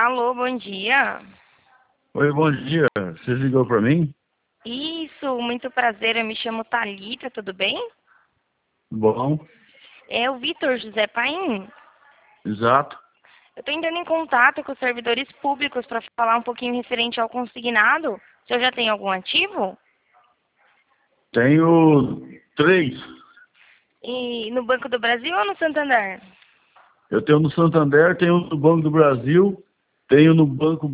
Alô, bom dia. Oi, bom dia. Você ligou para mim? Isso, muito prazer. Eu me chamo Thalita, tudo bem? Bom, É o Vitor José Paim. exato. Eu estou entrando em contato com os servidores públicos para falar um pouquinho referente ao consignado. O senhor já tem algum ativo? Tenho três. E no Banco do Brasil ou no Santander? Eu tenho no Santander, tenho no Banco do Brasil, tenho no Banco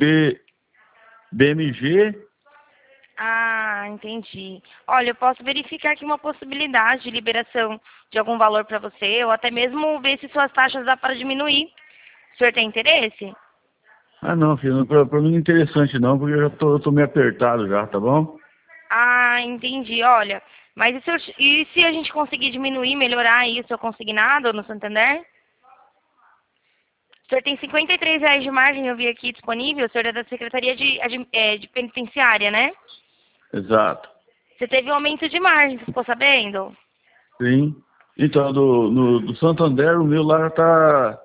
BMG. Ah, entendi. Olha, eu posso verificar aqui uma possibilidade de liberação de algum valor para você, ou até mesmo ver se suas taxas dá para diminuir. O senhor tem interesse? Ah, não, filho, para mim não é interessante não, porque eu tô meio apertado já, tá bom? Ah, entendi. Olha, mas e se a gente conseguir diminuir, melhorar aí o seu consignado no Santander? O senhor tem R$ 53 de margem, eu vi aqui disponível. O senhor é da Secretaria de Penitenciária, né? Exato. Você teve um aumento de margem, você ficou sabendo? Sim. Então, do Santander, o meu lá tá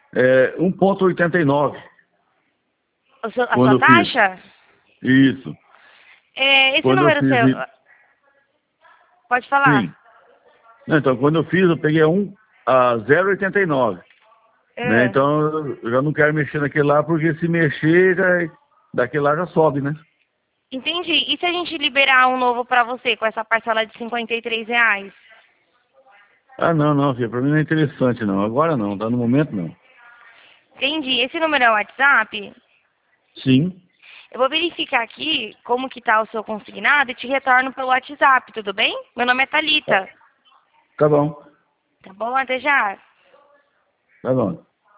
1,89 A sua quando eu fiz. taxa? Isso. Esse Quando eu número fiz, seu, pode falar. sim. Não, então, quando eu fiz, eu peguei 0,89. Né? É, Então eu já não quero mexer naquele lá, porque se mexer, daquele lá já sobe, né? entendi. E se a gente liberar um novo para você com essa parcela de R$ 53? Ah, não, não, filho, pra mim não é interessante não. Agora não, tá no momento não. Entendi. Esse número é o WhatsApp? Sim, Eu vou verificar aqui como que tá o seu consignado e te retorno pelo WhatsApp, tudo bem? Meu nome é tá, Thalita. tá bom, Tá bom? Até já. tá bom.